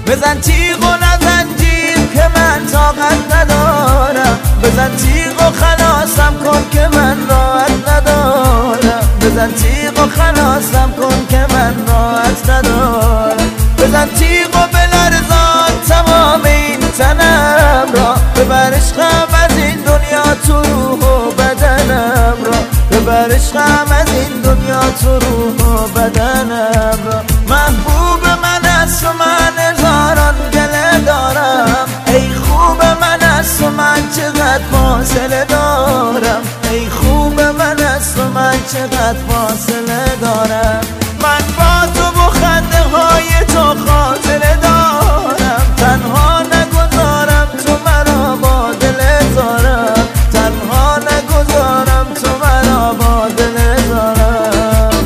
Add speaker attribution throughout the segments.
Speaker 1: بزن تیغ و نزنجیر که من طاقت ندارم، بزن تیغ و خلاصم کن که من راحت ندارم، بزن تیغ و خلاصم کن که من راحت ندارم، بزن تیغ و بلرزان تمام این تنم را، ببر عشقم از این دنیا تو روح و بدنم را، ببر عشقم از این دنیا تو روح و بدنم را. محبوب من است و من هزاران گله دارم، ای خوب من است و من چقدر فاصله دارم، ای خوب من است و من چقدر فاصله دارم. من با تو و خنده های تو خاطره دارم، تنها نگذارم تو مرا با دل زارم، تنها نگذارم تو مرا با دل زارم.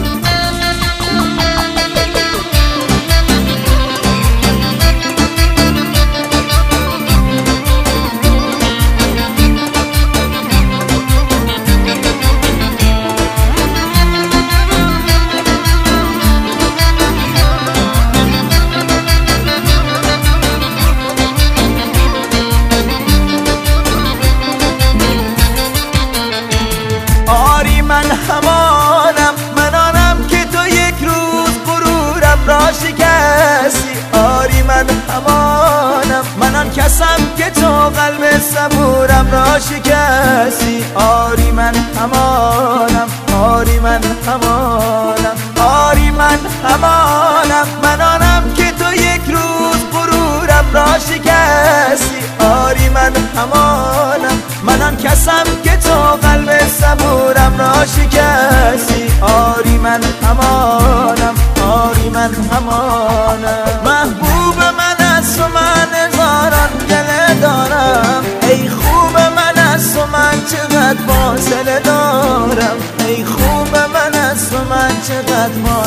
Speaker 1: من همانم، من آنم که تو یک روز غرورم را شکستی. آری من همانم، من آن کسم که تو قلب صبورم را شکستی. آری من همانم، آری من همانم، آری من همانم، من آنم که تو یک روز غرورم را شکستی. آری من همانم، من آن کسم که تو قلب صبورم را شکستی. آری من همانم، آری من همانم. محبوب من است و من هزاران گله دارم، ای خوب من است و من چقدر فاصله دارم، ای خوب من است و من چقدر